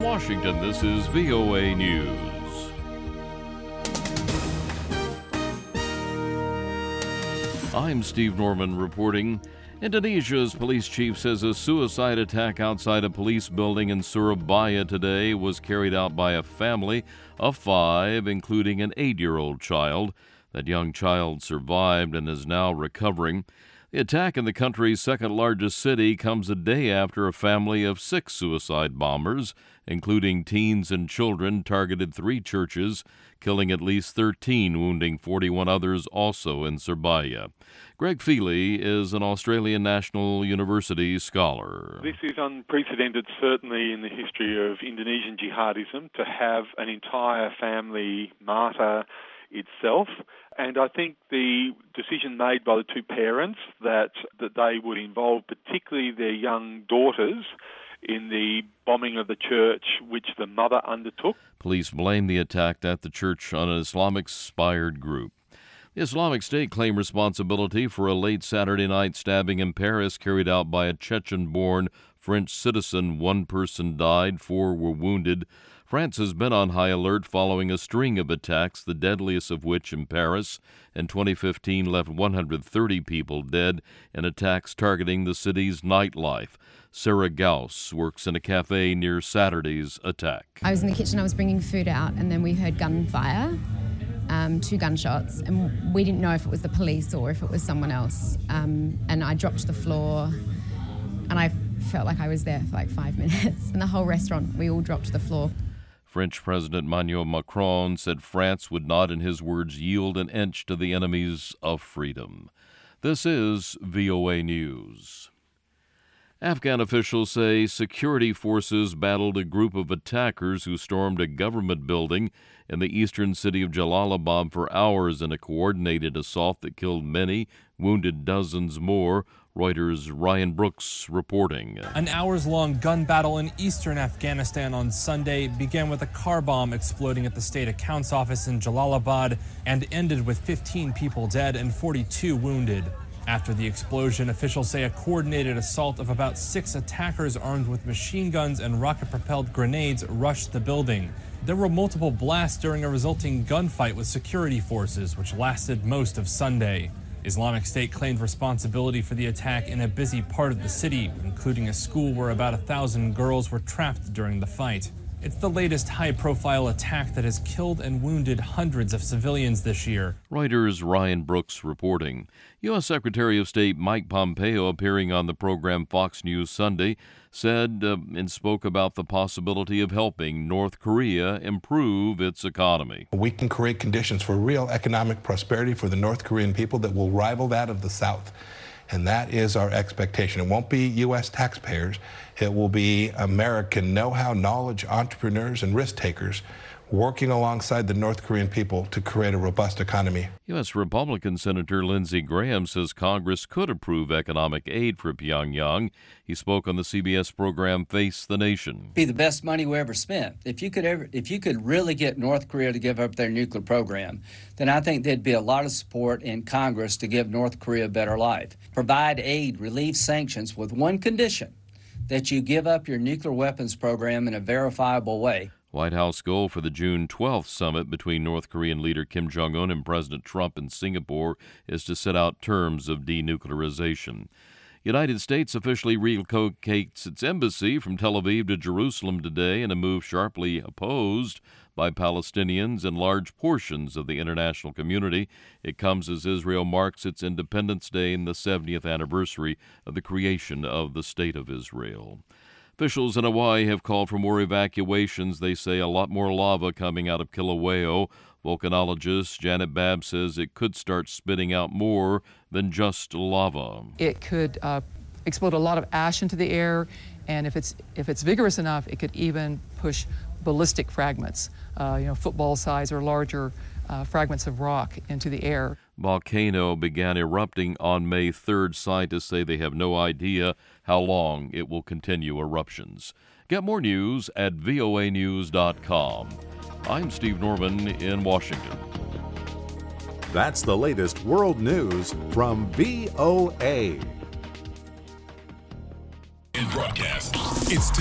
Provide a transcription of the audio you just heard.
Washington, this is VOA News. I'm Steve Norman reporting. Indonesia's police chief says a suicide attack outside a police building in Surabaya today was carried out by a family of 5, including an 8-year-old child. That young child survived and is now recovering. The attack in the country's second-largest city comes a day after a family of 6 suicide bombers, including teens and children, targeted 3 churches, killing at least 13, wounding 41 others also in Surabaya. Greg Feely is an Australian National University scholar. This is unprecedented, certainly in the history of Indonesian jihadism, to have an entire family martyr itself. And I think the decision made by the 2 parents that they would involve particularly their young daughters in the bombing of the church, which the mother undertook. Police blame the attack at the church on an Islamic-inspired group. The Islamic State claimed responsibility for a late Saturday night stabbing in Paris carried out by a Chechen-born French citizen. 1 person died, 4 were wounded. France has been on high alert following a string of attacks, the deadliest of which in Paris in 2015 left 130 people dead in attacks targeting the city's nightlife. Sarah Gauss works in a cafe near Saturday's attack. I was in the kitchen, I was bringing food out, and then we heard gunfire, 2 gunshots, and we didn't know if it was the police or if it was someone else. And I dropped to the floor, and I felt like I was there for like 5 minutes. And the whole restaurant, we all dropped to the floor. French President Emmanuel Macron said France would not, in his words, yield an inch to the enemies of freedom. This is VOA News. Afghan officials say security forces battled a group of attackers who stormed a government building in the eastern city of Jalalabad for hours in a coordinated assault that killed many, wounded dozens more. Reuters' Ryan Brooks reporting. An hours-long gun battle in eastern Afghanistan on Sunday began with a car bomb exploding at the state accounts office in Jalalabad and ended with 15 people dead and 42 wounded. After the explosion, officials say a coordinated assault of about 6 attackers armed with machine guns and rocket-propelled grenades rushed the building. There were multiple blasts during a resulting gunfight with security forces, which lasted most of Sunday. Islamic State claimed responsibility for the attack in a busy part of the city, including a school where about 1,000 girls were trapped during the fight. It's the latest high-profile attack that has killed and wounded hundreds of civilians this year. Reuters' Ryan Brooks reporting. U.S. Secretary of State Mike Pompeo, appearing on the program Fox News Sunday, said and spoke about the possibility of helping North Korea improve its economy. We can create conditions for real economic prosperity for the North Korean people that will rival that of the South. And that is our expectation. It won't be U.S. taxpayers. It will be American know-how, knowledge, entrepreneurs, and risk takers working alongside the North Korean people to create a robust economy. U.S. Republican Senator Lindsey Graham says Congress could approve economic aid for Pyongyang. He spoke on the CBS program Face the Nation. Be the best money we ever spent. If you could really get North Korea to give up their nuclear program, then I think there'd be a lot of support in Congress to give North Korea a better life. Provide aid, relieve sanctions with one condition, that you give up your nuclear weapons program in a verifiable way. White House goal for the June 12th summit between North Korean leader Kim Jong-un and President Trump in Singapore is to set out terms of denuclearization. United States officially relocates its embassy from Tel Aviv to Jerusalem today in a move sharply opposed by Palestinians and large portions of the international community. It comes as Israel marks its Independence Day and the 70th anniversary of the creation of the State of Israel. Officials in Hawaii have called for more evacuations. They say a lot more lava coming out of Kilauea. Volcanologist Janet Babb says it could start spitting out more than just lava. It could explode a lot of ash into the air, and if it's vigorous enough, it could even push ballistic fragments, football size or larger fragments of rock into the air. Volcano began erupting on May 3rd. Scientists say they have no idea how long it will continue eruptions. Get more news at voanews.com. I'm Steve Norman in Washington. That's the latest world news from VOA. In broadcast, it's